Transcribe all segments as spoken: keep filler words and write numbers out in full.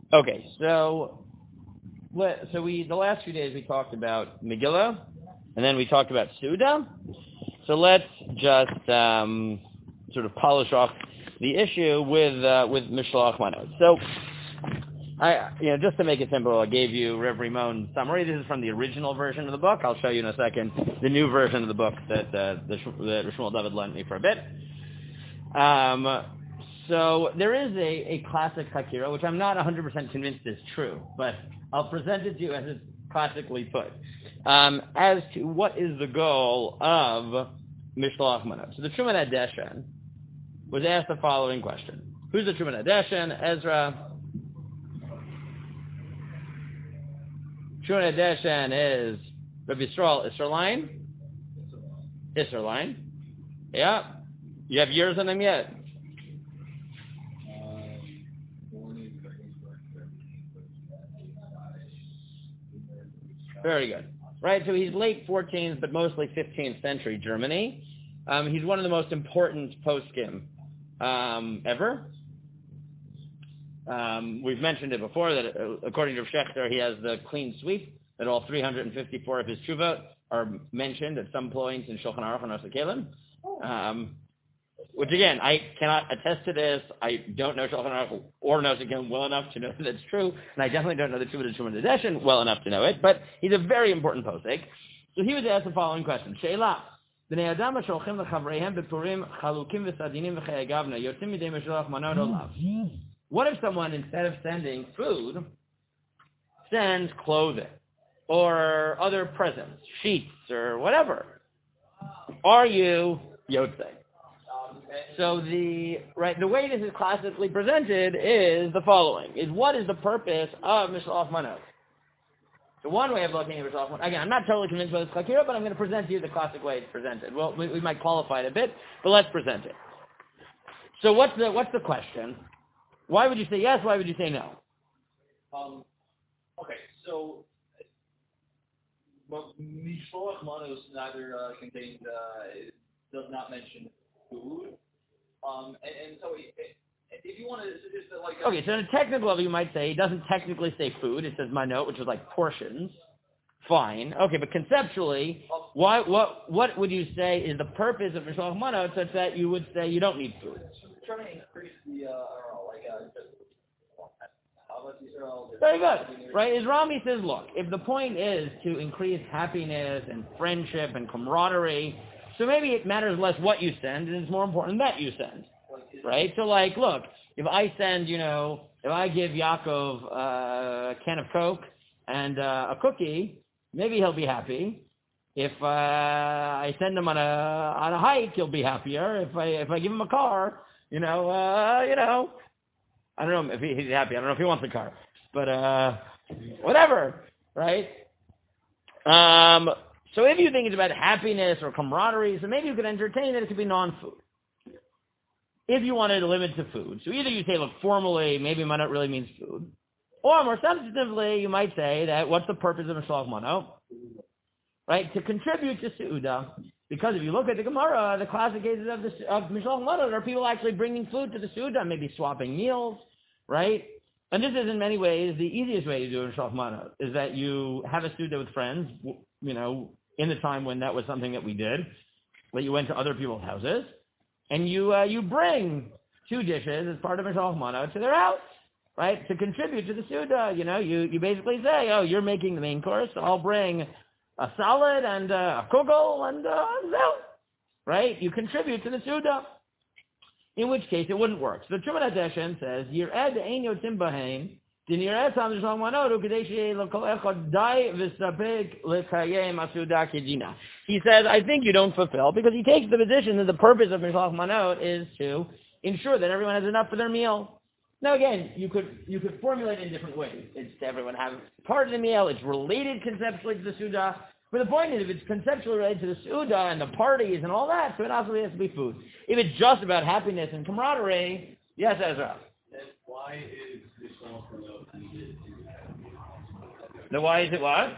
Okay, so let, so we the last few days we talked about Megillah, and then we talked about Suda. So let's just um, sort of polish off the issue with uh, with Mishloach Manot. So, I you know just to make it simple, I gave you Rev Rimon's summary. This is from the original version of the book. I'll show you in a second the new version of the book that uh, the, that Shmuel David lent me for a bit. Um, so there is a, a classic Hakira, which I'm not one hundred percent convinced is true, but I'll present it to you as it's classically put, um, as to what is the goal of Mishloach Manot. So the Truman Adeshan was asked the following question. Who's the Truman Adeshan? Ezra. Truman Adeshan is Rabbi Yisrael Isserline. Isserline. Yeah. You have years on him yet? Very good. Right, so he's late fourteenth, but mostly fifteenth century Germany. Um, he's one of the most important poskim um, ever. Um, we've mentioned it before that uh, according to Schechter, he has the clean sweep, that all three hundred fifty-four of his tshuvot are mentioned at some point in Shulchan Aruch and Oseh Kelim. Um Which again, I cannot attest to this. I don't know Shulchan Aruch or Oseh Kelim well enough to know that it's true, and I definitely don't know the Teshuvah to Truman Adeshan well enough to know it. But he's a very important posek. So he was asked the following question: Sheila, b'nei adam sholchim lechavreihem bepurim chalukim v'sadinim v'chei gavna yotzim midei mishloach manot olav. What if someone, instead of sending food, sends clothing or other presents, sheets or whatever? Are you yotzei? So the right the way this is classically presented is the following: is what is the purpose of Mishloach Manot? So one way of looking at Mishloach Manot, again, I'm not totally convinced by this Chakira, but I'm going to present to you the classic way it's presented. Well, we, we might qualify it a bit, but let's present it. So what's the what's the question? Why would you say yes? Why would you say no? Um. Okay, so well, Mishloach Manot neither uh, contains uh, does not mention food. Um, and, and so if you want to just like... A, okay, so on a technical level, you might say, it doesn't technically say food. It says manot, which is like portions. Fine. Okay, but conceptually, why, what what would you say is the purpose of Mishloach Manot such that you would say you don't need food? Trying to increase the, uh, I don't know, like, uh, just, how about Israel? Very good. Right? As Rami says, look, if the point is to increase happiness and friendship and camaraderie, so maybe it matters less what you send, and it's more important that you send, right? So, like, look, if I send, you know, if I give Yaakov uh, a can of Coke and uh, a cookie, maybe he'll be happy. If uh, I send him on a on a hike, he'll be happier. If I if I give him a car, you know, uh, you know, I don't know if he, he's happy. I don't know if he wants a car, but uh, whatever, right? Um. So if you think it's about happiness or camaraderie, so maybe you could entertain it. It could be non-food. If you wanted to limit to food, so either you say, look, formally, maybe manot really means food, or more substantively, you might say that what's the purpose of Mishloach Manot? Right, to contribute to Seudah. Because if you look at the Gemara, the classic cases of, the, of Mishloach Manot are people actually bringing food to the Seudah, maybe swapping meals, right? And this is in many ways the easiest way to do Mishloach Manot, is that you have a Seudah with friends, you know, in the time when that was something that we did, that you went to other people's houses, and you uh, you bring two dishes as part of Mishloach Manot to their house, right, to contribute to the Seudah. You know, you, you basically say, oh, you're making the main course, so I'll bring a salad and uh, a kugel and uh, milk, right? You contribute to the Seudah. In which case, it wouldn't work. So the Truman Adeshan says, Yir'ed ein yotzim bahem, he says, I think you don't fulfill, because he takes the position that the purpose of Mishloach Manot is to ensure that everyone has enough for their meal. Now again, you could you could formulate it in different ways. It's to everyone have part of the meal, it's related conceptually to the Seudah, but the point is, if it's conceptually related to the Seudah and the parties and all that, so it also has to be food. If it's just about happiness and camaraderie, yes, Ezra. Why is Mishloach Manot needed? Now, why is it what?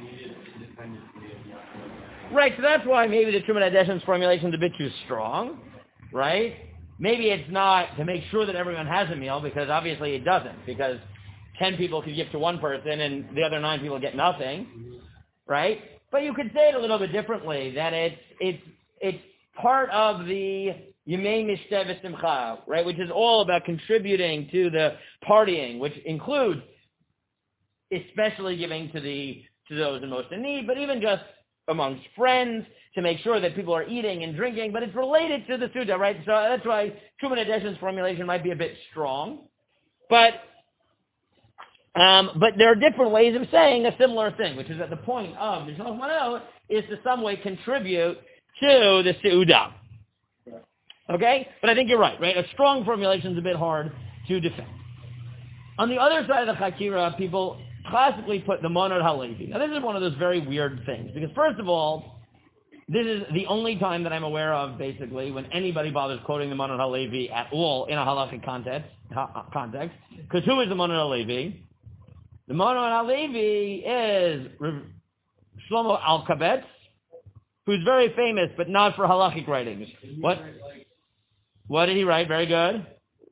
Right, so that's why maybe the Truman Adeshan's formulation is a bit too strong, right? Maybe it's not to make sure that everyone has a meal, because obviously it doesn't, because ten people could give to one person and the other nine people get nothing, right? But you could say it a little bit differently, that it's, it's, it's part of the Yemei Mishteh V'Simcha, right, which is all about contributing to the partying, which includes especially giving to the to those in most in need, but even just amongst friends to make sure that people are eating and drinking. But it's related to the Suda, right? So that's why Truman Adeshin's formulation might be a bit strong, but um, but there are different ways of saying a similar thing, which is that the point of Mishloach Manot is to some way contribute to the Suda. Okay? But I think you're right, right? A strong formulation is a bit hard to defend. On the other side of the Chakira, people classically put the Monod HaLevi. Now, this is one of those very weird things, because first of all, this is the only time that I'm aware of, basically, when anybody bothers quoting the Monod HaLevi at all in a halachic context, ha- context. Because who is the Monod HaLevi? The Monod HaLevi is Shlomo Alkabetz, who's very famous, but not for halachic writings. What? What did he write? Very good.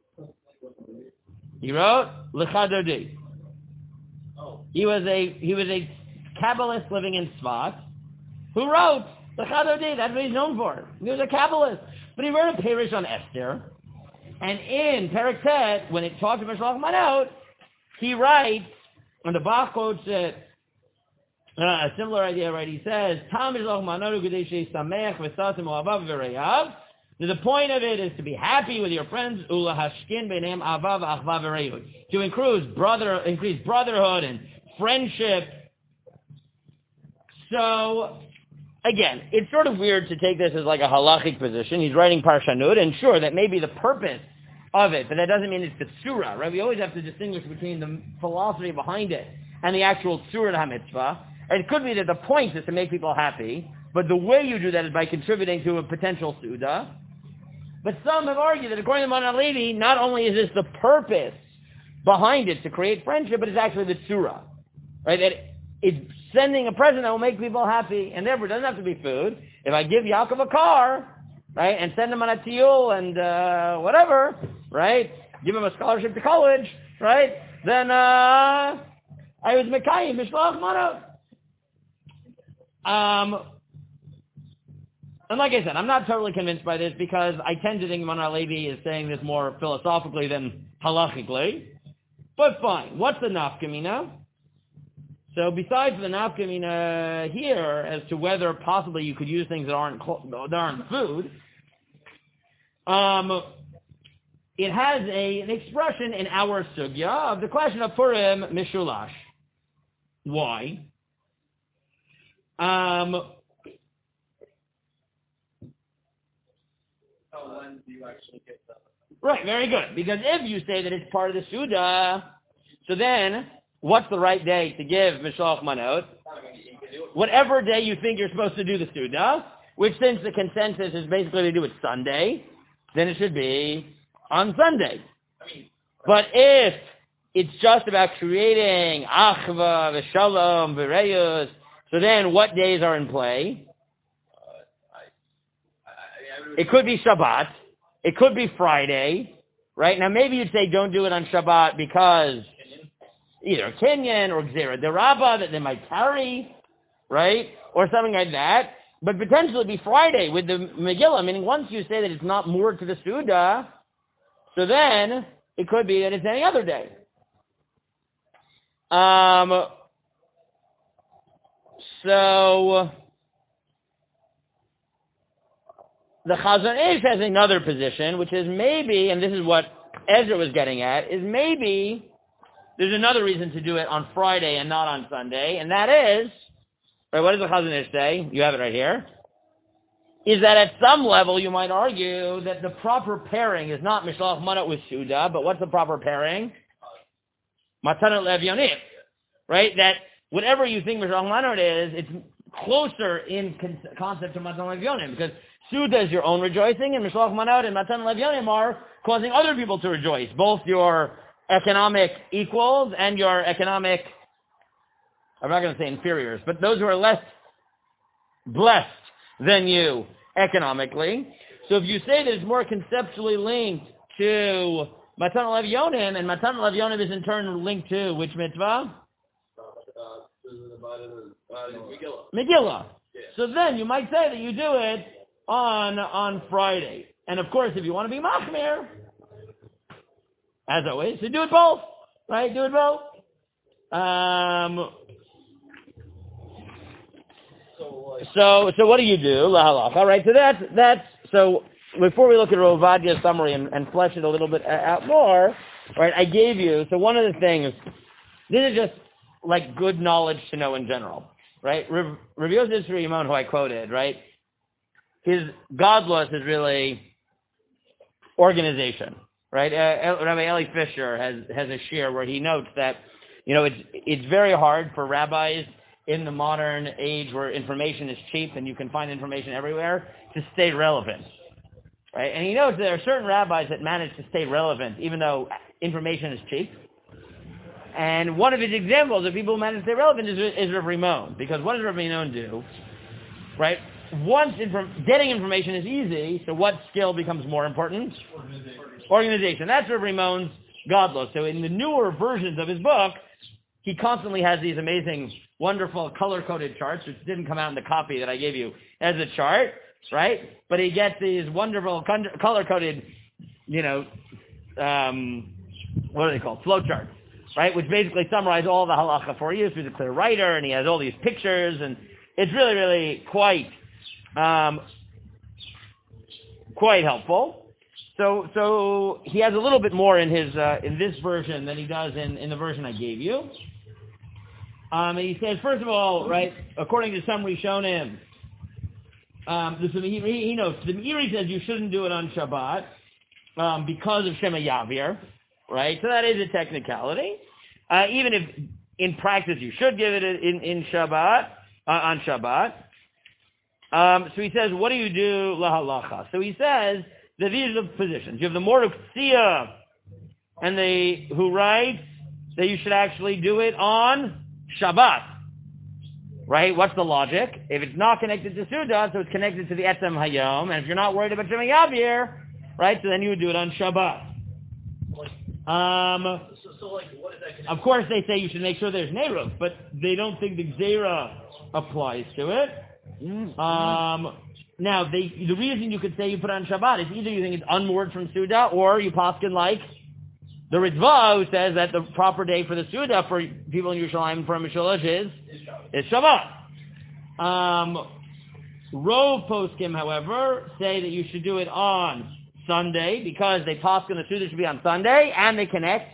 He wrote Lecha Dodi. He was a he was a Kabbalist living in Tzfat who wrote Lecha Dodi. That's what he's known for. He was a Kabbalist, but he wrote a Parish on Esther, and in Perek Tet, when it talks about Mishloach Manot, he writes, and the Bach quotes it. Uh, a similar idea, right? He says, "Tam Mishloach Manot Gedei Sheyisamech V'Satim Oavav V'Reyav." The point of it is to be happy with your friends, ula hashkin b'neim avav achva v'reyut, to increase brother, increase brotherhood and friendship. So, again, it's sort of weird to take this as like a halachic position. He's writing Parshanut, and sure, that may be the purpose of it, but that doesn't mean it's the surah, right? We always have to distinguish between the philosophy behind it and the actual surah HaMitzvah. And it could be that the point is to make people happy, but the way you do that is by contributing to a potential suda. But some have argued that according to Monod HaLevi, not only is this the purpose behind it to create friendship, but it's actually the tzura, right? That it's sending a present that will make people happy, and therefore it doesn't have to be food. If I give Yaakov a car, right, and send him on a tiyul and uh, whatever, right, give him a scholarship to college, right, then uh, I was Mekayim Mishloach Manot. Um. And like I said, I'm not totally convinced by this because I tend to think Monod HaLevi is saying this more philosophically than halachically. But fine. What's the nafkamina? So besides the nafkamina here as to whether possibly you could use things that aren't that aren't food, um, it has a, an expression in our sugya of the question of Purim Mishulash. Why? Um... When do you actually get that? Right, very good. Because if you say that it's part of the Suda, so then what's the right day to give Mishloach Manot? Whatever day you think you're supposed to do the Suda, which since the consensus is basically to do it Sunday, then it should be on Sunday. But if it's just about creating Achva, V'Shalom, V'Reyus, so then what days are in play? It could be Shabbat. It could be Friday, right? Now maybe you'd say don't do it on Shabbat because either Kenyan or Gzera Derabba that they might carry, right? Or something like that. But potentially it'd be Friday with the Megillah, meaning once you say that it's not moored to the Suda, so then it could be that it's any other day. Um, so... The Chazon Ish has another position, which is maybe, and this is what Ezra was getting at, is maybe there's another reason to do it on Friday and not on Sunday, and that is, right, what does the Chazon Ish say? You have it right here. Is that at some level you might argue that the proper pairing is not Mishloach Manot with Suda, but what's the proper pairing? Matanot Levyonim. Right? That whatever you think Mishloach Manot is, it's closer in con- concept to Matanot Levyonim, because Suda is your own rejoicing, and Mishloach Manot and Matan Levyonim are causing other people to rejoice, both your economic equals and your economic, I'm not going to say inferiors, but those who are less blessed than you economically. So if you say that it's more conceptually linked to Matan Lev Yonim, and Matan Lev Yonim is in turn linked to which mitzvah? Megillah. Yeah. So then you might say that you do it on on Friday. And of course, if you want to be machmir, as always, so do it both. Right? Do it both. Um, so, so what do you do? La halacha. All right. So that's that's so. Before we look at Rav Ovadiah's summary and, and flesh it a little bit out more, right? I gave you. So one of the things. This is just like good knowledge to know in general, right? Rav Yosef Shimon, who I quoted, right? His godless is really organization, right? Uh, Rabbi Eli Fisher has has a shir where he notes that, you know, it's it's very hard for rabbis in the modern age where information is cheap and you can find information everywhere to stay relevant, right? And he notes that there are certain rabbis that manage to stay relevant even though information is cheap. And one of his examples of people who manage to stay relevant is, is Rav Rimon, because what does Rav Rimon do, right? Once inf- getting information is easy, so what skill becomes more important? Organization. Organization. That's Rav Rimon's godless. So in the newer versions of his book, he constantly has these amazing, wonderful color-coded charts, which didn't come out in the copy that I gave you as a chart, right? But he gets these wonderful con- color-coded, you know, um, what are they called? Flow charts, right? Which basically summarize all the halacha for you through the clear writer, and he has all these pictures, and it's really, really quite, um, quite helpful. So, so he has a little bit more in his uh, in this version than he does in, in the version I gave you. Um, and he says, first of all, right, according to some Rishonim, um, this, he, he notes, the Meiri says you shouldn't do it on Shabbat um, because of Shema Yavir, right? So that is a technicality. Uh, even if in practice you should give it in, in Shabbat, uh, on Shabbat. Um, so he says, what do you do, la halacha? So he says that these are the positions. You have the Morduk Tzia, and they who writes that you should actually do it on Shabbat, right? What's the logic? If it's not connected to Suda, so it's connected to the Etzem Hayom, and if you're not worried about Shema Yavir, right, so then you would do it on Shabbat. Um, so, so like, what is that connected? Of course, they say you should make sure there's Neiruv, but they don't think the Gzeira applies to it. Um, now, they, the reason you could say you put it on Shabbat is either you think it's unmoored from Suda, or you poskin like the Ritva, who says that the proper day for the Suda for people in Yerushalayim for a Mishulash is, is Shabbat. Um, Rov poskim, however, say that you should do it on Sunday because they poskin the Suda should be on Sunday, and they connect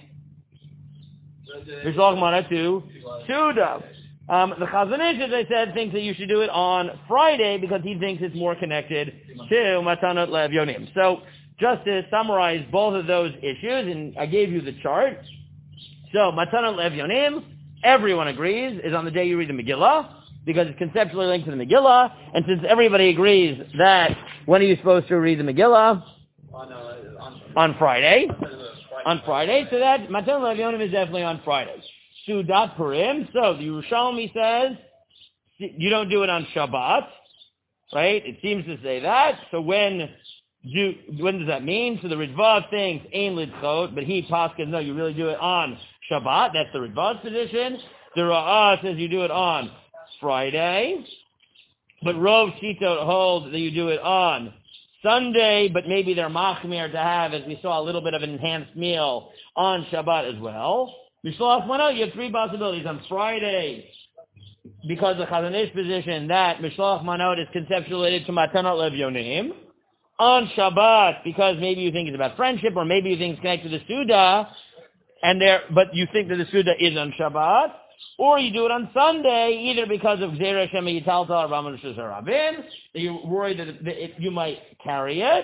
Mishloach Mana to Suda. Um, the Chazon Ish, as I said, thinks that you should do it on Friday because he thinks it's more connected to Matanot Lev Yonim. So, just to summarize both of those issues, and I gave you the chart. So, Matanot Lev Yonim, everyone agrees, is on the day you read the Megillah, because it's conceptually linked to the Megillah, and since everybody agrees that when are you supposed to read the Megillah? On, uh, on, on Friday. Friday. On Friday, so that Matanot Lev Yonim is definitely on Friday. Sudat Purim. So the Yerushalmi says you don't do it on Shabbat, right? It seems to say that. So when do when does that mean? So the Ritva thinks Ein Lidchot, but he Paskin, no, you really do it on Shabbat. That's the Ritva's position. The Ra'ah says you do it on Friday, but Rov Shitot holds that you do it on Sunday, but maybe they're machmir to have, as we saw, a little bit of an enhanced meal on Shabbat as well. Mishloach Manot, you have three possibilities. On Friday, because of Chazon Ish position, that Mishloach Manot is conceptualized to Matanot Lev Yonim. On Shabbat, because maybe you think it's about friendship, or maybe you think it's connected to the Suda, and there, but you think that the Suda is on Shabbat, or you do it on Sunday, either because of Gzeira Shema Yitalta or Raman Shazar Rabin, that you're worried that it, it, you might carry it.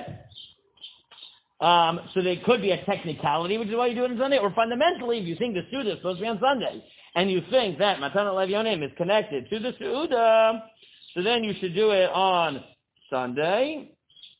Um, so there could be a technicality, which is why you do it on Sunday, or fundamentally, if you think the Suda is supposed to be on Sunday, and you think that Matanot Lev Yonim is connected to the Suda, so then you should do it on Sunday.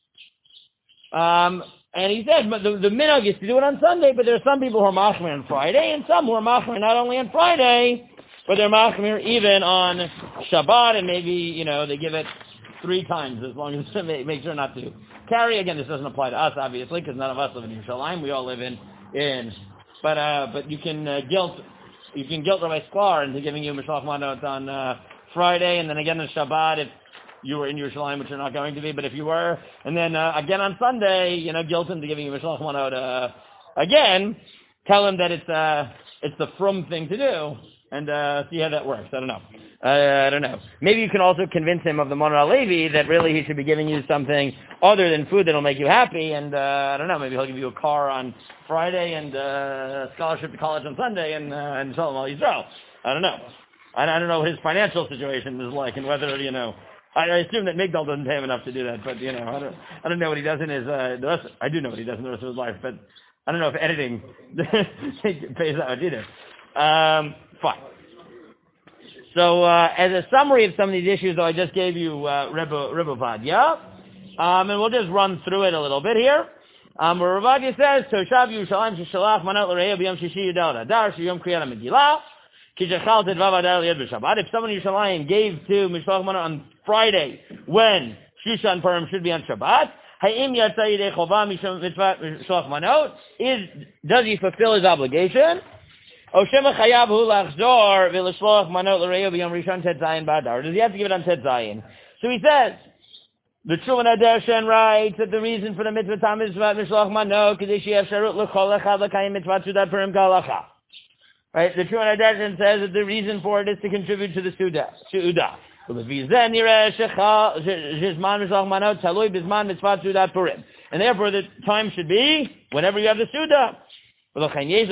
Um, and he said, but the, the minhag is to do it on Sunday, but there are some people who are machmir on Friday, and some who are machmir not only on Friday, but they're machmir even on Shabbat, and maybe, you know, they give it three times as long as they make sure not to carry. Again, this doesn't apply to us, obviously, because none of us live in Yerushalayim. We all live in in. But uh, but you can uh, guilt you can guilt Rabbi Sklar into giving you Mishloach Manot on uh, Friday, and then again on Shabbat if you were in Yerushalayim, which you're not going to be, but if you were, and then uh, again on Sunday, you know, guilt him to giving you Mishloach Manot uh, again. Tell him that it's uh it's the frum thing to do, and uh, see how that works. I don't know. Uh, I don't know. Maybe you can also convince him of the Mona Levi that really he should be giving you something other than food that'll make you happy, and uh, I don't know, maybe he'll give you a car on Friday and uh, a scholarship to college on Sunday and uh, and Shalom Al Yisrael. I don't know. I, I don't know what his financial situation is like and whether, you know, I, I assume that Migdal doesn't pay him enough to do that, but, you know, I don't, I don't know what he does in his, uh, the rest, I do know what he does in the rest of his life, but I don't know if editing pays that much either. Um, fine. So, uh, as a summary of some of these issues, though, I just gave you, uh, Ribovad, yeah? Um, and we'll just run through it a little bit here. Um, where Ravadia says, Toshav Yerushalayim Shishalach Manot L'Reya B'Yom Shishi Yudel Adar Shiyom Kriyat HaMegillah Ki Shechal Tedvav Adar L'Yed B'Shabbat. If someone in Yerushalayim gave to Mishloach Manot on Friday, when Shisha and Purim should be on Shabbat, Ha'im Yatsa Yidei Chova Mishloach Manot, is, does he fulfill his obligation? O Shema Chayav Hu Lachzor V'Lishloach Manot L'Reya B'Yom Rishon Tet Zayin B'Adar. Does he have to give it on Tet Zayin? So he says, the Truman Adershan writes that the reason for the mitzvah tam is Mishloach Manot Kedei Sheyev Sharut L'Chol Echad L'Kayim Mitzvah Sudat Purim Kalacha. Right? The Truman Adershan says that the reason for it is to contribute to the Suda. Suda. And therefore the time should be whenever you have the Suda. And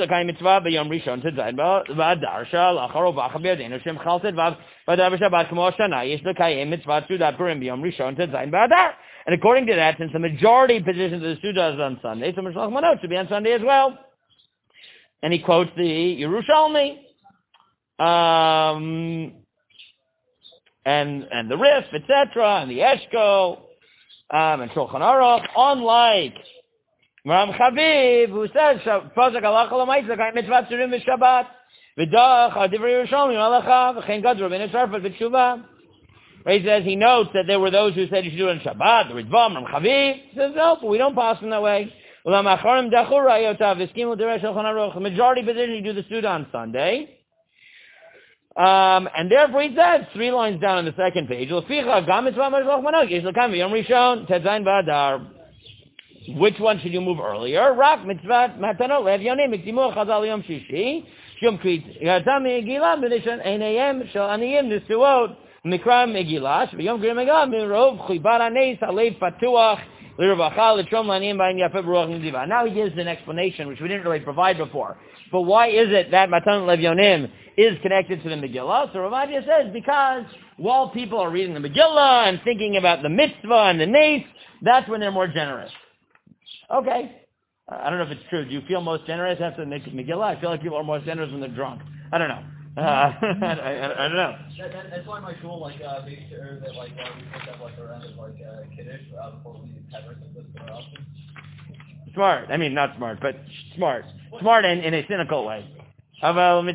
according to that, since the majority position of the Suda is on Sunday, so Mishloach Manot should be on Sunday as well. And he quotes the Yerushalmi, um, and and the Rif, et cetera, and the Eshko, um, and Shulchan Aruch, unlike Ram Chaviv, who says, Pasuk Halacha L'Maisa, Kayim Mitzvah Tzurim V'Shabbat, V'dach, Adivri Yerushalmi, Malacha, V'chein Gadro, V'nei Tzarfat, V'tshuva. He says, he notes that there were those who said you should do it on Shabbat, the Ritvam, Ram Chaviv. He says, no, but we don't pass in that way. The majority position, you do the Suda on Sunday. Um, and therefore he says, three lines down on the second page, which one should you move earlier? Rak mitzvah matanot le'evyonim mikdimu chazal yom shishi shum krit yatam megilah b'nishon einayim shel aniyim nisuot mikra megilah shv'yom grim megilah mirov chibar aneis alev patuach l'revachal l'trom l'aniyim b'ayim yafeh b'ruach nediva. Now he gives an explanation which we didn't really provide before. But why is it that matanot le'evyonim is connected to the Megillah? So Ravadia says because while people are reading the Megillah and thinking about the mitzvah and the nes, that's when they're more generous. Okay. Uh, I don't know if it's true. Do you feel most generous after the Megillah? I feel like people are most generous when they're drunk. I don't know. Uh, I, I, I don't know. That, that, that's why my shul, like, uh, makes sure that, like, uh, we put that, like, around as, like, uh, kiddush, uh, before we have our something. Smart. I mean, not smart, but smart. Smart in, in a cynical way. Um,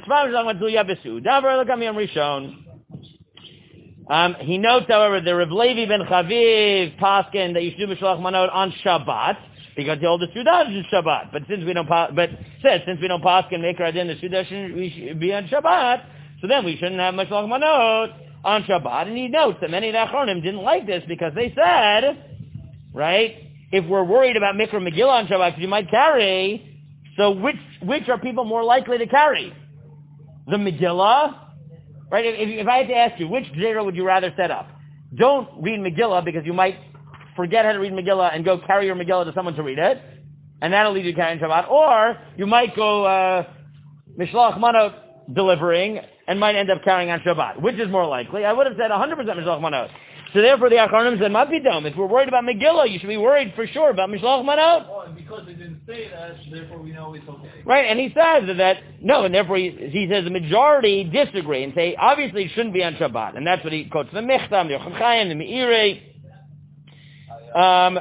he notes, however, the Reb Levi ben Chaviv paskin that you should do Mishloach Manot on Shabbat, because the oldest Suda is Shabbat. But since we don't, pa- but says since we don't paskin make our din, the Suda should we should be on Shabbat. So then we shouldn't have Mishloach Manot on Shabbat. And he notes that many of the Achronim didn't like this because they said, right, if we're worried about Mikra Megillah on Shabbat, because you might carry. So which which are people more likely to carry? The Megillah? Right? If, if I had to ask you, which Gzeira would you rather set up? Don't read Megillah because you might forget how to read Megillah and go carry your Megillah to someone to read it, and that'll lead you to carrying Shabbat. Or you might go uh, Mishloach Manot delivering and might end up carrying on Shabbat. Which is more likely? I would have said one hundred percent Mishloach Manot. So therefore the Achronim said, Mapidom, if we're worried about Megillah, you should be worried for sure about Mishloach Manot. Oh, and because they didn't say that, therefore we know it's okay. Right, and he says that, no, and therefore he, he says the majority disagree and say, obviously it shouldn't be on Shabbat. And that's what he quotes, the Michtam, the Yocham Chaim, the Meiri. Um,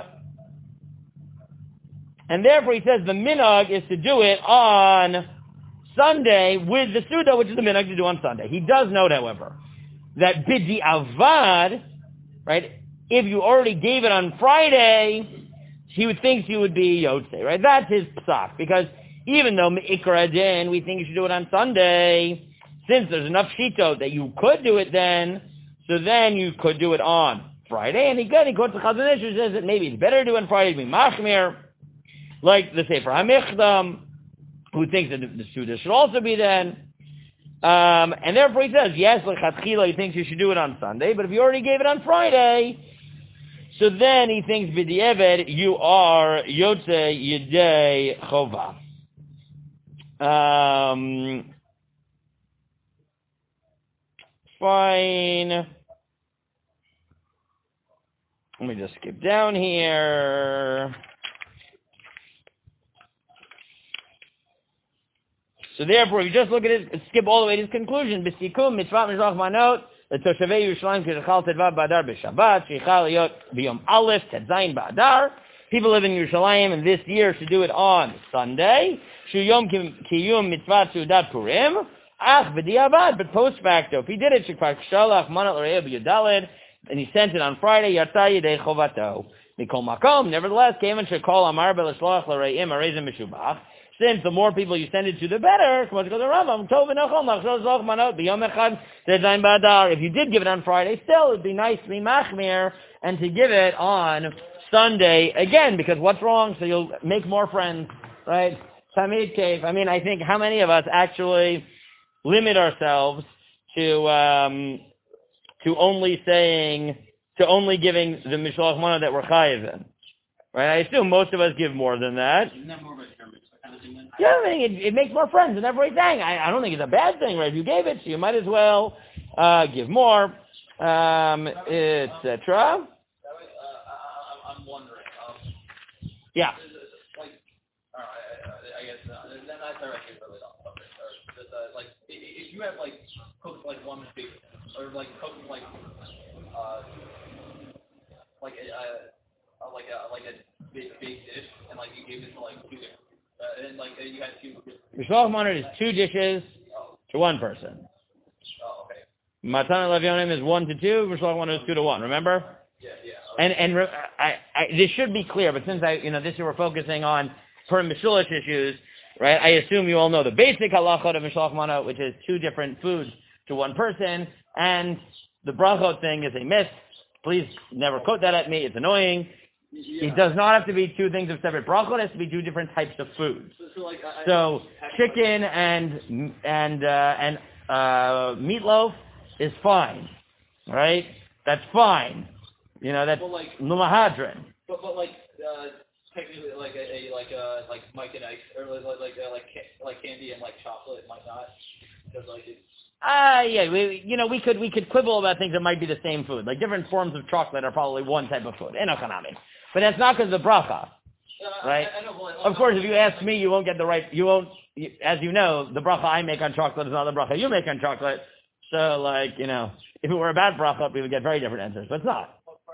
and therefore he says the minhag is to do it on Sunday with the Suda, which is the minhag to do on Sunday. He does note, however, that Bidi Avad, right, if you already gave it on Friday, he would think you would be Yotze, right? That's his psak, because even though Me'ikra Din, we think you should do it on Sunday, since there's enough Shito that you could do it then, so then you could do it on Friday. And again, he goes to Chazon Ish, who says that maybe it's better to do it on Friday, to be Machmir, like the Sefer HaMichdam, who thinks that the Suda should also be then. Um, and therefore he says, yes, L'chatchila, he thinks you should do it on Sunday, but if you already gave it on Friday, so then he thinks, B'di'eved, you are Yotze Yedei Chova. Um, fine. Let me just skip down here. So therefore, if you just look at it, skip all the way to his conclusion, B'sikum, mitzvah mizrach manot, l'toshavei Yerushalayim k'shechal tedvav ba'adar b'shabbat, sheichal yot b'yom aleph tedzayin ba'adar. People live in Yerushalayim, and this year should do it on Sunday. Shu yom kiyum mitzvah sudat purim. Ach b'diavad, but post facto. If he did it, shekvar kshalach manot l're'eh b'yudaled, and he sent it on Friday, yarta yedei chovato. Mikol makom, nevertheless, kevan shekol amar b'l'shloach l're'im arezim b'shubach. Since the more people you send it to, the better. If you did give it on Friday, still, it would be nice to be machmir and to give it on Sunday again, because what's wrong? So you'll make more friends, right? Tamid Kev. I mean, I think how many of us actually limit ourselves to um, to only saying, to only giving the Mishloach Mana that we're chayiv in? Right? I assume most of us give more than that. Isn't that more of a term? Kind of thing then? Yeah, I mean, it, it makes more friends and everything. I, I don't think it's a bad thing, right? If you gave it, so you might as well uh, give more, um, et cetera. I'm wondering. Um, Yeah. like, all right, I, I guess uh, then not directly really on something. Or just, uh, like, if you have like cooked like one big, or like cooked like, uh, like a, uh, like a like a big big dish, and like you gave it to like two different. Uh, and like uh, you had two. Mishloach Mana is two dishes Oh. to one person. Oh, okay. Matan Levionim is one to two. Mishloach Mana is two to one. Remember? Yeah, yeah. Okay. And and re- I, I, this should be clear, but since I, you know, this year we're focusing on per Mishulish issues, right? I assume you all know the basic halachot of Mishloach Mana, which is two different foods to one person, and the brachot thing is a myth. Please never quote that at me. It's annoying. Yeah. It does not have to be two things of separate brachot. It has to be two different types of foods. So, so, like, I, So I, chicken and and uh, and uh, meatloaf is fine, right? That's fine. You know, that's Well, like- lumahadrin. But but like uh, technically like a, a like uh like Mike and Ike or like like uh, like ca- like candy and like chocolate might not because like it's Ah, uh, yeah, we, you know, we could we could quibble about things that might be the same food. Like different forms of chocolate are probably one type of food, enokanami. But that's not because of the bracha, uh, right? I, I know, but, like, Of course, if you ask me, you won't get the right. You won't, you, as you know, the bracha I make on chocolate is not the bracha you make on chocolate. So, like, you know, if it were a bad bracha, we would get very different answers. But it's not.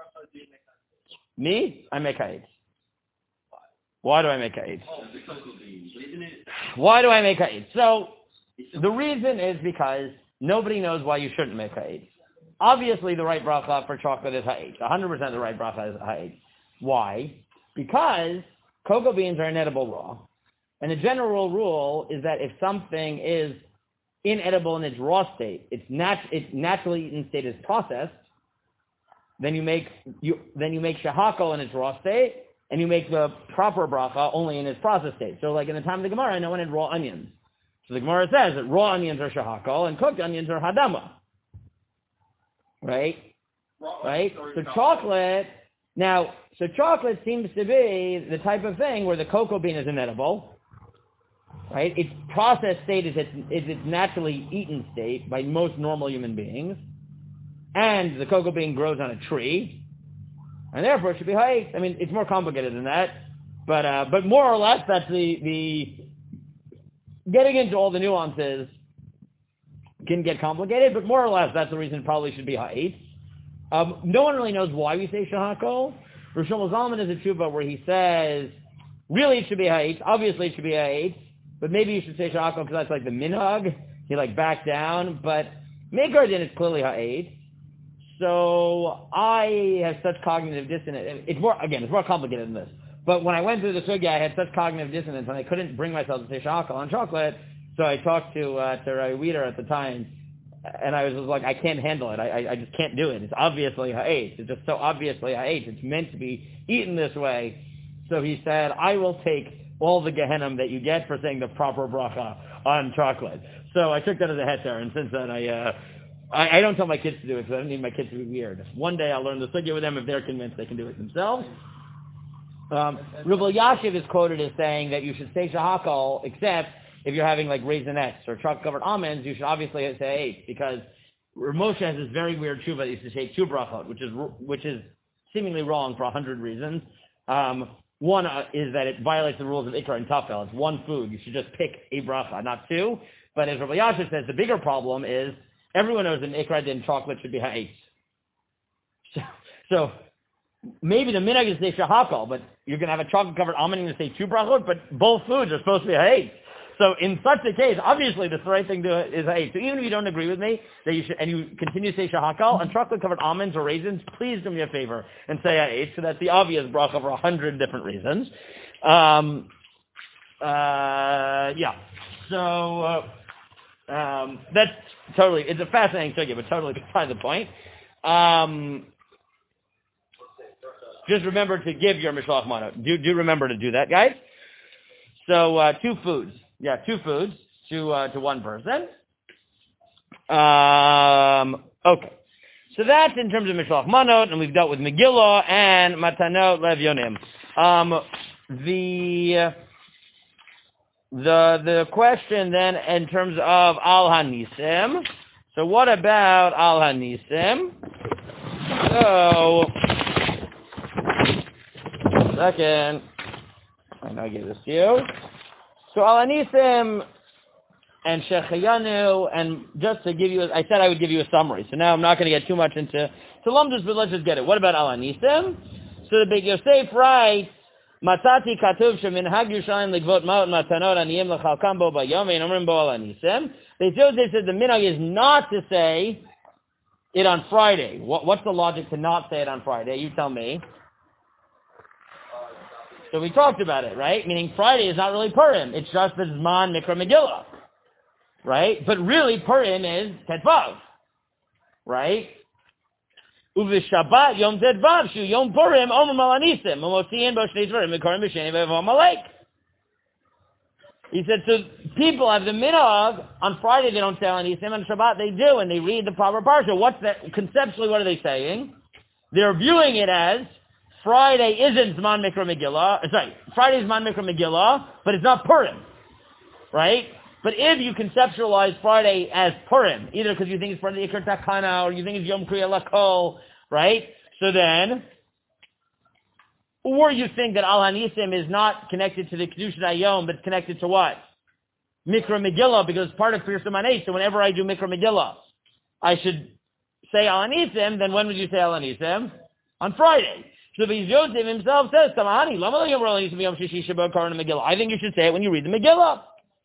Me, I make ha'etz. Why do I make ha'etz? The cocoa beans, isn't it? Why do I make ha'etz? So, the reason is because nobody knows why you shouldn't make ha'etz. Obviously, the right bracha for chocolate is ha'etz. one hundred percent the right bracha is ha'etz. Why? Because cocoa beans are inedible raw. And the general rule is that if something is inedible in its raw state, its, nat- its naturally eaten state is processed, then you make you then you make shahakol in its raw state, and you make the proper bracha only in its processed state. So like in the time of the Gemara, no one had raw onions. So the Gemara says that raw onions are shahakol and cooked onions are hadama. Right? Right? So chocolate, now, so chocolate seems to be the type of thing where the cocoa bean is inedible. Right? Its processed state is its, is its naturally eaten state by most normal human beings. And the cocoa bean grows on a tree. And therefore it should be ha'etz. I mean, it's more complicated than that. But uh, but more or less, that's the, the... Getting into all the nuances can get complicated, but more or less, that's the reason it probably should be ha'etz. Um, no one really knows why we say shahakol. Rosh Shlomo Zalman is a tshuva where he says, really it should be ha'etz. Obviously it should be ha'etz. But maybe you should say shahakol because that's like the minhag. He like backed down. But Meikar Din is clearly ha'etz. So I have such cognitive dissonance. It's more, again, it's more complicated than this. But when I went through the sugya, I had such cognitive dissonance, and I couldn't bring myself to say shakal on chocolate. So I talked to uh, to Ray Weeder at the time, and I was just like, I can't handle it. I, I I just can't do it. It's obviously ha'etz. It's just so obviously ha'etz. It's meant to be eaten this way. So he said, I will take all the gehenim that you get for saying the proper bracha on chocolate. So I took that as a heter, and since then I, uh, I I don't tell my kids to do it because I don't need my kids to be weird. One day I'll learn the sugya with them if they're convinced they can do it themselves. Um, Reb Elyashiv is quoted as saying that you should say shahakal, except if you're having like raisinets or chocolate-covered almonds, you should obviously say eight, because Rav Moshe has this very weird tshuva that he used to say two brachot, which is which is seemingly wrong for a hundred reasons. Um, one uh, is that it violates the rules of Ikra and Tafel. It's one food. You should just pick a bracha, not two. But as Reb Elyashiv says, the bigger problem is everyone knows in Ikra din chocolate should be ha'etz. So, so maybe the minhag is to say shahakal, but you're going to have a chocolate-covered almond and you say two brachot, but both foods are supposed to be ha'etz. So in such a case, obviously the right thing to do is ha'etz. So even if you don't agree with me, that you should, and you continue to say shahakal, on chocolate-covered almonds or raisins, please do me a favor and say ha'etz, so that's the obvious bracha for a hundred different reasons. Um, uh, yeah. So, uh, um, that's totally, it's a fascinating sugya, but totally beside the point. Um, Just remember to give your mishloach mano. Do do remember to do that, guys. So uh, two foods, yeah, two foods to uh, to one person. Um, okay, so that's in terms of mishloach manot, and we've dealt with Megillah and matanot levyonim. Um, the the the question then in terms of al hanisim. So what about al hanisim? So. Second, I know I gave this to you. So Al Hanisim and Shechayanu, and just to give you, I said I would give you a summary. So now I'm not going to get too much into to lumdus, but let's just get it. What about Al Hanisim? So the Big Yosef writes, Matati katuv sheminhag Yerushalayim ligvot ma'ot matanot aniyim lechalkam bo bayomi and omrim bo Al Hanisim. They said the minhag is not to say it on Friday. What, what's the logic to not say it on Friday? You tell me. So we talked about it, right? Meaning Friday is not really Purim. It's just the Zman Mikra Megillah. Right? But really Purim is Tetvav. Right? Uvi Shabbat Yom Tetvav Shu Yom Purim Omer Malanisim Umotziyin Bo Shnei Dvarim Mikorim B'Sheni Ve'Vom Malek. He said, so people have the minhag, on Friday they don't say Malanisim, on Shabbat they do, and they read the proper parsha. What's that? Conceptually, what are they saying? They're viewing it as Friday isn't Zman Mikra Megillah. Sorry, Friday is Zman Mikra Megillah, but it's not Purim, right? But if you conceptualize Friday as Purim, either because you think it's part of the Ikar Takana or you think it's Yom Kriya Lakol, right? So then, or you think that Al Hanisim is not connected to the Kedusha Hayom, but it's connected to what? Mikra Megillah, because it's part of Pirsum Hanei. So whenever I do Mikra Megillah, I should say Al Hanisim. Then when would you say Al Hanisim? On Friday. So Beis Yosef himself says, I think you should say it when you read the Megillah.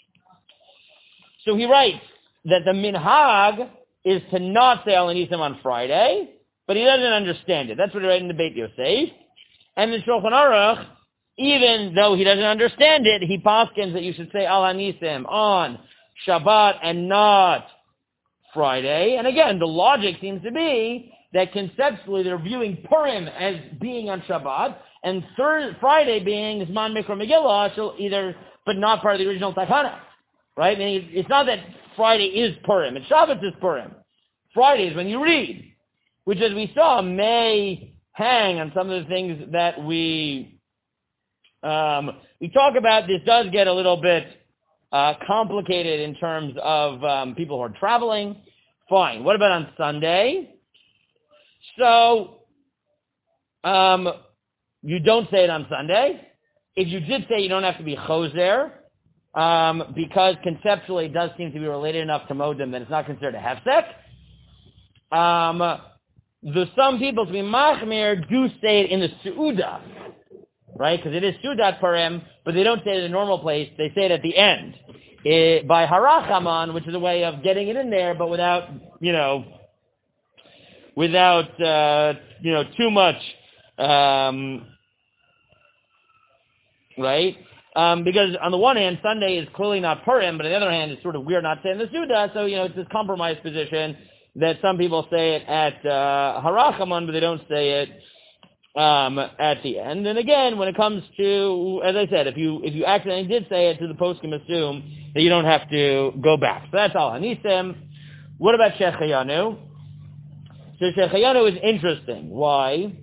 So he writes that the minhag is to not say Al Hanisim on Friday, but he doesn't understand it. That's what he writes in the Beit Yosef. And the Shulchan Aruch, even though he doesn't understand it, he paskins that you should say Al Hanisim on Shabbat and not Friday. And again, the logic seems to be that conceptually they're viewing Purim as being on Shabbat, and Thursday, Friday being Zman Mikra Megillah, so either, but not part of the original Takana. Right? I mean, it's not that Friday is Purim, and Shabbat is Purim. Friday is when you read, which as we saw may hang on some of the things that we, um, we talk about. This does get a little bit uh, complicated in terms of um, people who are traveling. Fine. What about on Sunday? So, um, you don't say it on Sunday. If you did say it, you don't have to be choser, um, because conceptually it does seem to be related enough to modim that it's not considered a hefsek. Um, the some people, to be machmir, do say it in the Su'udah, right? Because it is Su'udat Purim, but they don't say it in a normal place. They say it at the end. It, by harachaman, which is a way of getting it in there, but without, you know, without, uh, you know, too much, um, right? Um, because on the one hand, Sunday is clearly not Purim, but on the other hand, it's sort of weird not saying the Suda, so, you know, it's this compromise position that some people say it at uh, Harachaman, but they don't say it um, at the end. And again, when it comes to, as I said, if you if you accidentally did say it, to the poskim assume that you don't have to go back. So that's all. Anisim. What about Shechayanu? So Shechayanu is interesting. Why?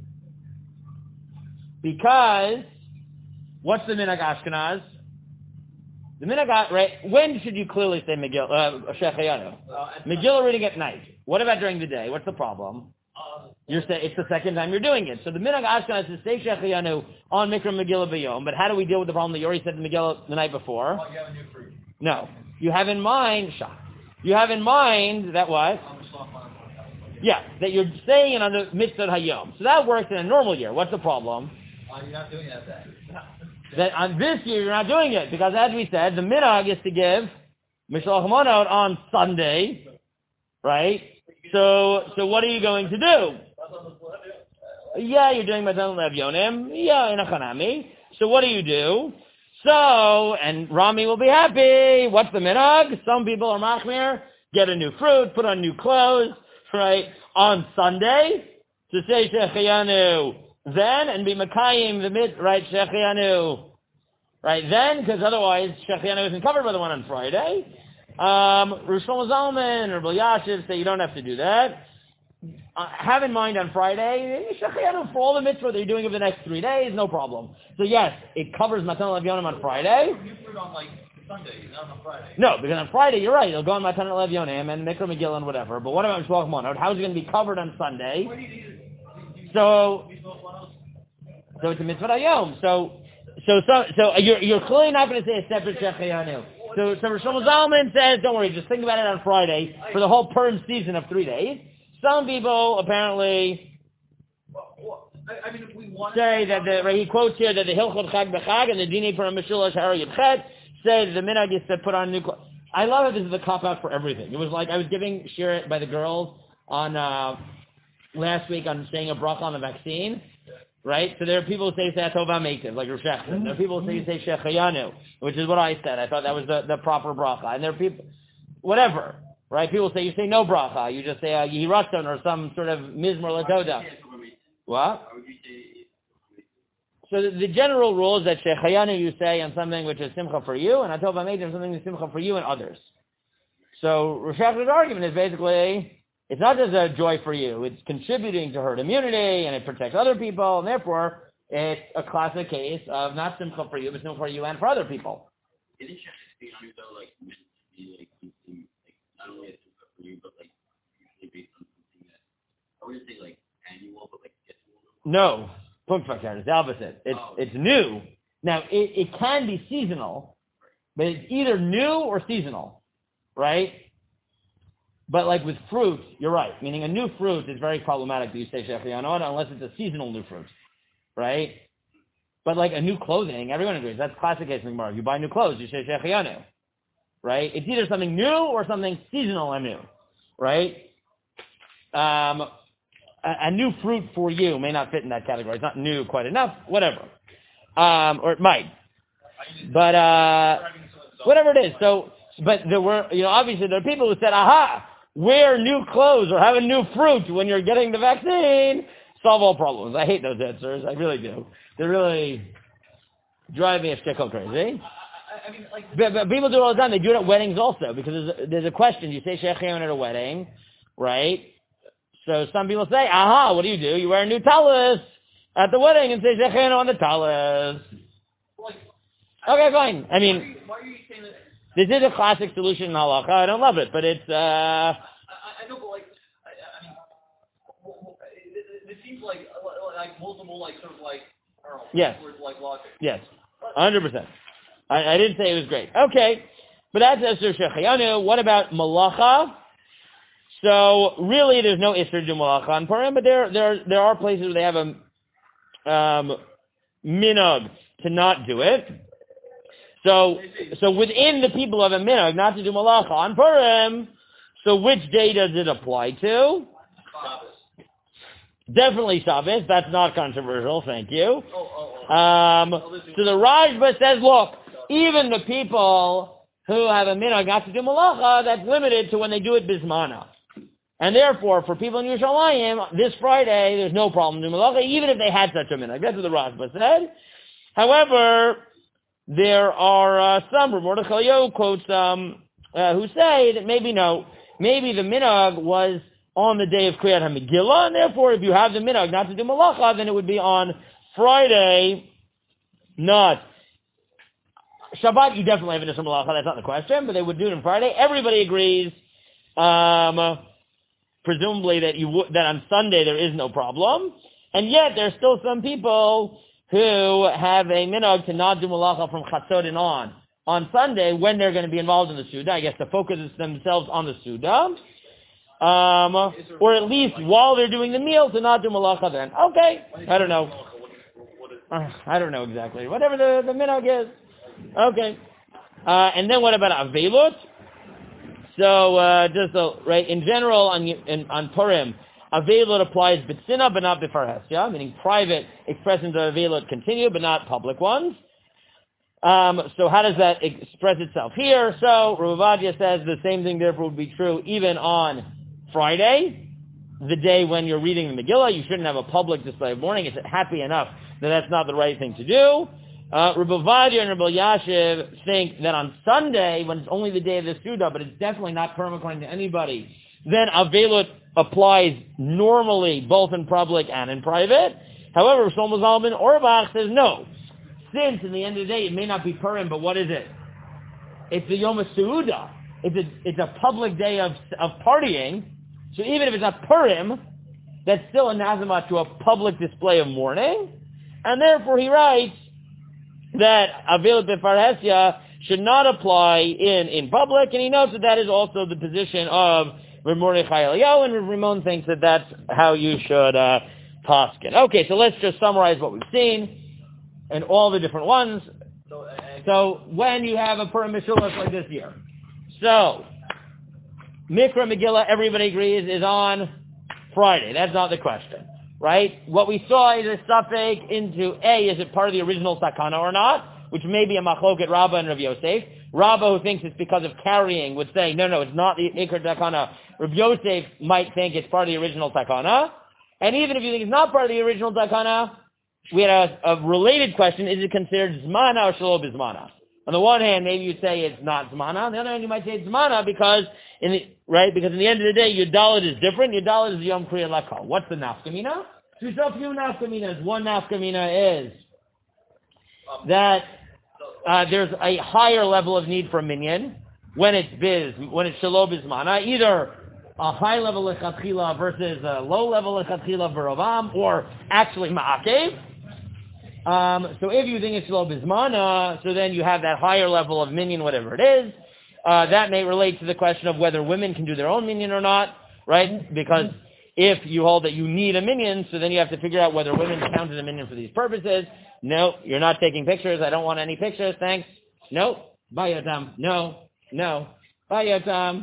Because what's the minhag Ashkenaz? The minhag, right? When should you clearly say Megillah, uh, Shechayanu? Uh, Megillah reading at night. What about during the day? What's the problem? Uh, You're saying it's the second time you're doing it. So the minhag Ashkenaz is say Shechayanu on Mikra Megillah B'yom. But how do we deal with the problem that you already said the Megillah the night before? oh, you have a new fruit. No, you have in mind. You have in mind that what? Yeah, that you're saying it on the mitzvah hayom. So that works in a normal year. What's the problem? Uh, you're not doing that then. That on this year you're not doing it because, as we said, the minhag is to give mishloach manot on Sunday, right? So, so what are you going to do? Yeah, you're doing matan lev yonim. Yeah, in a chanami. So what do you do? So, and Rami will be happy. What's the minhag? Some people are machmir. Get a new fruit, put on new clothes, right? On Sunday to say shechayanu then and be makayim the mid, right? Shechayanu, right? Then, because otherwise shechayanu isn't covered by the one on Friday. Um, Rosh Zalman or Bilyashiv say you don't have to do that. Uh, have in mind on Friday, shechayanu for all the mitzvah that you're doing over the next three days, no problem. So yes, it covers Matan Lev Yonim on Friday. You put it on like Sunday, not on Friday. No, because on Friday, you're right, it'll go on Matan Lev Yonim and Mikra Megillah and whatever. But what about Mishloach Manot? How is it going to be covered on Sunday? Where do you need it? So, so it's a mitzvah hayom. So, so, so, so you're you're clearly not going to say a separate shechayanu. So, so Rosh Zalman says, don't worry, just think about it on Friday for the whole Purim season of three days. Some people apparently Well, well, I, I mean, if we want say that the, right, he quotes here that the Hilchot Chag B'Chag and the Dini for a Meshulash Har Yudchet say that the minhag is to put on new clothes. I love that this is a cop-out for everything. It was like I was giving shir by the girls on uh, last week on saying a bracha on the vaccine, right? So there are people who say Satov HaMeitiv, like Rosh Hashanah. There are people who say say Shechayanu, which is what I said. I thought that was the, the proper bracha. And there are people, whatever. Right? People say you say no bracha. You just say a Yehiratzon or some sort of Mizmor Latoda. What? So the, the general rule is that Shechayanu you say on something which is Simcha for you, and Atov HaMeitiv something that's Simcha for you and others. So Rosh Hashanah's argument is basically, it's not just a joy for you. It's contributing to herd immunity, and it protects other people, and therefore it's a classic case of not Simcha for you, but Simcha for you and for other people. Isn't Shechayanu though like meant to be like something like not only a Simcha for you, but like usually based on something that I wouldn't say like annual, but like scheduled? No, Punktfakar is the opposite. It's oh. it's new. Now it, it can be seasonal, but it's either new or seasonal, right? But like with fruit, you're right. Meaning a new fruit is very problematic that you say Shechayanu unless it's a seasonal new fruit, right? But like a new clothing, everyone agrees. That's classic case in Gemara. You buy new clothes, you say Shechayanu, right? It's either something new or something seasonal and new, right? Um, a, a new fruit for you may not fit in that category. It's not new quite enough, whatever. Um, or it might. But uh, whatever it is. So, but there were, you know, obviously there are people who said, aha, wear new clothes or have a new fruit when you're getting the vaccine, solve all problems. I hate those answers. I really do. They really drive me a stickle crazy. I, I mean, like, but, but people do it all the time. They do it at weddings also because there's a, there's a question. You say Shechayanu at a wedding, right? So some people say, aha, what do you do? You wear a new talus at the wedding and say Shechayanu on the talus. like, Okay, fine. I mean, why are you, why are you saying that? this is a classic solution in halacha. I don't love it, but it's, uh... I, I know, but like, I, I mean, it, it seems like, like multiple, like, sort of like, I don't know, Yes. words like logic. yes, one hundred percent. I, I didn't say it was great. Okay, but that's Esther Shechayanu. What about malacha? So, really, there's no Isser to do malacha on Purim, but there, there, there are places where they have a um, minhag to not do it. So, so within the people of a minhag not to do malacha on Purim, so which day does it apply to? Definitely Shabbos. That's not controversial. Thank you. Oh, oh, oh. Um, Oh, listen. so the Rajba says, look, even the people who have a minhag not to do malacha, that's limited to when they do it bismana. And therefore, for people in Yerushalayim, this Friday, there's no problem doing malacha, even if they had such a minhag. That's what the Rajba said. However, there are uh, some, Mordechai Yo quotes um, uh, who say that maybe no, maybe the minhag was on the day of Kriyat HaMegillah, and therefore, if you have the minhag not to do malacha, then it would be on Friday, not Shabbat. You definitely have an Isra malacha. That's not the question, but they would do it on Friday. Everybody agrees, um, presumably that you w- that on Sunday there is no problem, and yet there's still some people who have a minhag to not do malacha from Chatzot and on on Sunday when they're going to be involved in the Suda. I guess to focus themselves on the Suda. Um, or at least while they're doing the meal to not do malacha then. Okay, I don't know. Uh, I don't know exactly. Whatever the, the minhag is. Okay. Uh, and then what about Avelut? So, uh, just, uh, right, in general, on, in, on Purim, Avelut applies B'tzina, but not B'farhesya, meaning private expressions of Avelut continue, but not public ones. Um, so how does that express itself here? So, Rav Ovadia says the same thing therefore would be true even on Friday, the day when you're reading the Megillah. You shouldn't have a public display of mourning. It's happy enough that that's not the right thing to do. Uh, Rav Ovadia and Rav Elyashiv think that on Sunday, when it's only the day of the Suda, but it's definitely not Purim according to anybody, then Avelut applies normally both in public and in private. However, Shlomo Zalman Auerbach says no. Since in the end of the day it may not be Purim, but what is it? It's the Yom HaSeudah. It's a, it's a public day of, of partying. So even if it's not Purim, that's still a nazima to a public display of mourning. And therefore he writes that Avelut B'farhesya should not apply in, in public. And he notes that that is also the position of Rav Mordechai Eliyahu, and Rav Rimon thinks that that's how you should uh, paskin. Okay, so let's just summarize what we've seen and all the different ones. So, uh, So when you have a Purim Mishulas like this year, so Mikra Megillah, everybody agrees, is on Friday. That's not the question, right? What we saw is a suffix into A, is it part of the original takana or not, which may be a machloket Rabbah and Rav Yosef. Rabbah, who thinks it's because of carrying, would say, no, no, it's not the Ikar takana. Rav Yosef might think it's part of the original takana. And even if you think it's not part of the original takana, we had a, a related question, is it considered Zmana or Shelo B'Zmana? On the one hand, maybe you'd say it's not Zmana. On the other hand, you might say it's Zmana because, in the, right, because in the end of the day, your Dalit is different. Your Dalit is Yom Kriya Lakal. What's the nafkamina? There's a few nafkaminas. One nafkamina is that uh, there's a higher level of need for a minyan when it's biz, when it's Shelo B'Zmana, either a high level lechatchila versus a low level lechatchila v'rovam, or actually ma'akev. Um, so if you think it's Shelo B'Zmana, so then you have that higher level of minyan, whatever it is. Uh, that may relate to the question of whether women can do their own minyan or not, right? Because if you hold that you need a minyan, so then you have to figure out whether women count as a minyan for these purposes. No, you're not taking pictures. I don't want any pictures. Thanks. No. Bye, Yotam. No. No. Bye, Yotam.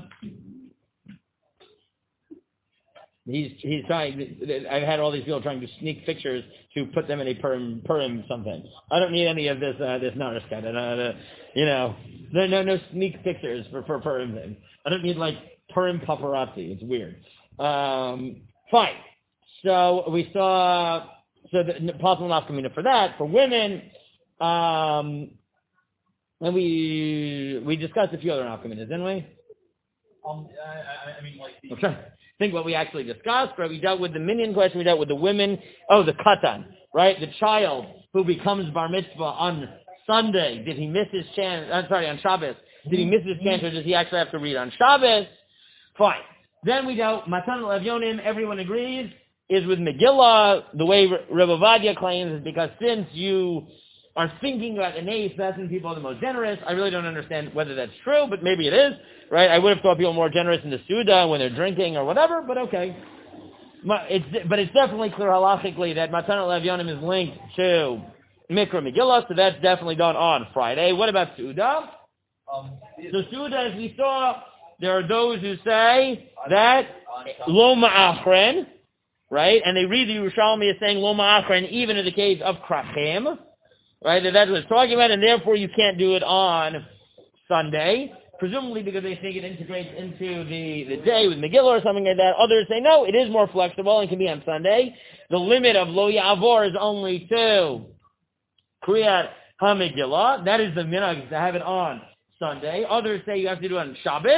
He's he's trying. I've had all these people trying to sneak pictures to put them in a Purim Purim something. I don't need any of this uh, this Narishkat. Uh, you know, no no no sneak pictures for for Purim thing. I don't need like Purim paparazzi. It's weird. Um, fine. So we saw so the possible nafkamina for that for women, um, and we we discussed a few other nafkaminas, didn't we? Um, I, I, I mean, like the. Okay. Think what we actually discussed, right? We dealt with the minyan question, we dealt with the women, oh, the katan, right? The child who becomes bar mitzvah on Sunday, did he miss his chance, I'm sorry, on Shabbos, did he miss his chance or does he actually have to read on Shabbos? Fine. Then we dealt, Matan Levyonim, everyone agrees, is with Megillah. The way Rav Ovadia claims is because since you are thinking about innate, that's when people are the most generous. I really don't understand whether that's true, but maybe it is. Right, I would have thought people were more generous in the Suda when they're drinking or whatever, but okay. It's, but it's definitely clear halachically that Matan Levyonim is linked to Mikra Megillah, so that's definitely done on Friday. What about Suda? Um, so Suda, as we saw, there are those who say that Lo Ma'achren, right? And they read the Yerushalmi as saying lo ma'achrin, even in the case of krachim, right? That that's what it's talking about, and therefore you can't do it on Sunday, presumably because they think it integrates into the, the day with Megillah or something like that. Others say no, it is more flexible and can be on Sunday. The limit of lo ya'avor is only to Kriyat HaMegillah. That is the minhag, to have it on Sunday. Others say you have to do it on Shabbos.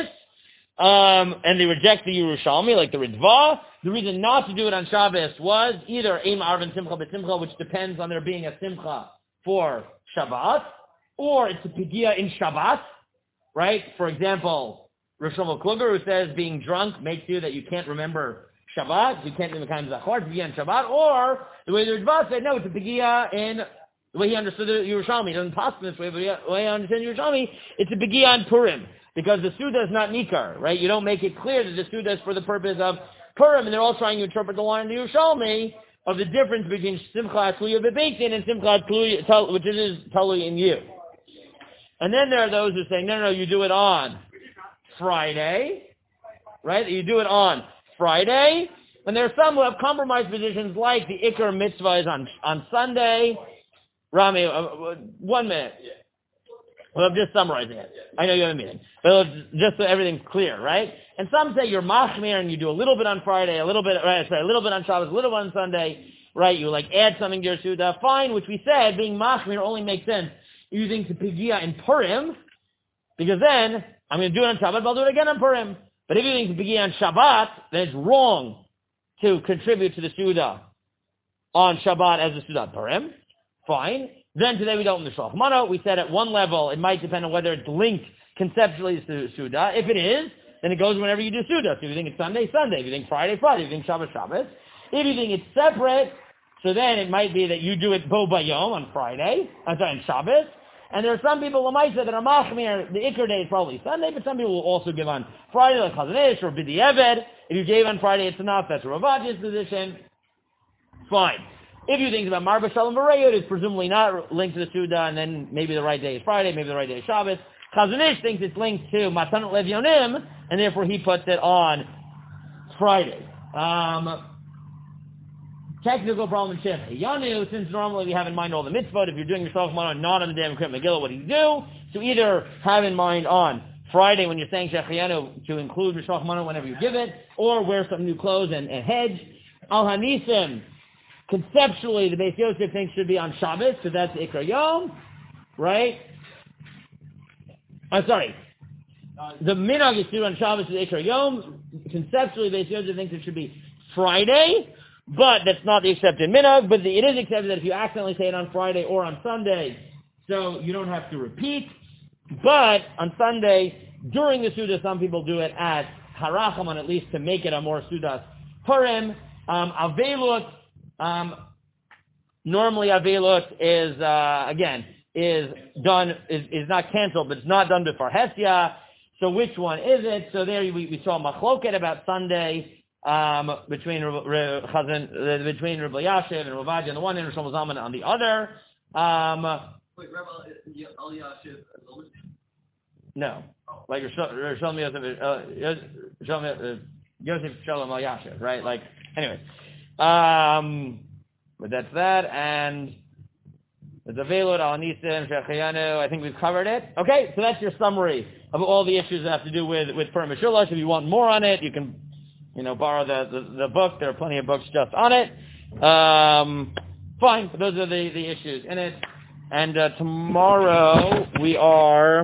Um, and they reject the Yerushalmi, like the Ritva. The reason not to do it on Shabbos was either Eim Arvin Simcha B'Simcha, which depends on there being a Simcha for Shabbat, or it's a Pigia in Shabbat, right? For example, Rosh Shlomo Kluger, who says being drunk makes you that you can't remember Shabbat, you can't do the kind of Zachor, Pigia in Shabbat, or the way the Ritva said, no, it's a Pigia in, the way he understood the Yerushalmi, he doesn't pass in this way, but the way I understand the Yerushalmi, it's a Pigia in Purim. Because the Suda is not Nikar, right? You don't make it clear that the Suda is for the purpose of Purim, and they're all trying to interpret the line in the Yerushalmi of the difference between Simcha Tluya B'Beitin and Simcha Tluya, which is Tluya in you. And then there are those who say, no, no, no, you do it on Friday, right? You do it on Friday, and there are some who have compromised positions like the Iker Mitzvah is on, on Sunday. Rami, uh, one minute. Well, I'm just summarizing it. I know you have a meeting. But just so everything's clear, right? And some say you're machmir and you do a little bit on Friday, a little bit, right, sorry, a little bit on Shabbos, a little bit on Sunday, right? You like add something to your Suda. Fine, which we said, being machmir only makes sense using Tepigia in Purim, because then I'm going to do it on Shabbat, but I'll do it again on Purim. But if you're using Tepigia on Shabbat, then it's wrong to contribute to the Suda on Shabbat as a Suda on Purim. Fine. Then today we don't in the Shulchan Aruch. We said at one level it might depend on whether it's linked conceptually to Suda. If it is, then it goes whenever you do Suda. So if you think it's Sunday, Sunday. If you think Friday, Friday. If you think Shabbos, Shabbos. If you think it's separate, so then it might be that you do it Bo Bayom on Friday, I'm sorry, on Shabbos. And there are some people, Lamaisa, that are Machmir, the Iker day is probably Sunday, but some people will also give on Friday, like Chazon Ish or B'di Eved. If you gave on Friday, it's enough. That's Rav Avadia's position. Fine. If you think about Marba Shalom Barayot, it's presumably not linked to the Suda, and then maybe the right day is Friday, maybe the right day is Shabbos. Chazon Ish thinks it's linked to Matanat Levyonim, and therefore he puts it on Friday. Um, technical problem in Shef Yanu, since normally we have in mind all the mitzvot, if you're doing yourself one not on the day of Kriyat Megillah, what do you do? So either have in mind on Friday when you're saying Shef Yanu to include Rishach Mano whenever you give it, or wear some new clothes and, and hedge. Al Hanisim, conceptually, the Beis Yosef thinks should be on Shabbos, because that's the Ikar Yom, right? I'm sorry. The minhag is to do on Shabbos is the Ikar Yom. Conceptually, Beis Yosef thinks it should be Friday, but that's not the accepted minhag. But the, it is accepted that if you accidentally say it on Friday or on Sunday, so you don't have to repeat. But on Sunday, during the Suda, some people do it at Haracham, at least to make it a more Sudas Purim. Um, Avelut, Um, normally Avelut is, uh, again, is done, is, is not canceled, but it's not done before Hesya. So which one is it? So there we, we saw Machloket about Sunday, um, between, Re, Chazan, uh, between Rabbi Yashiv and Rav Avadia on the one hand, and Shlomo Zalman on the other. Um, Wait, Rabbi Yashiv, no. Like Shlomo Yosef, Yosef Shalom Al Yashiv, right? Like, anyway. Um, but that's that, and the Velot, Al Nisim, Shechayanu, I think we've covered it. Okay, so that's your summary of all the issues that have to do with, with Purim Mishulash. If you want more on it, you can, you know, borrow the, the, the book. There are plenty of books just on it. Um, fine, but those are the, the issues in it. And uh, tomorrow we are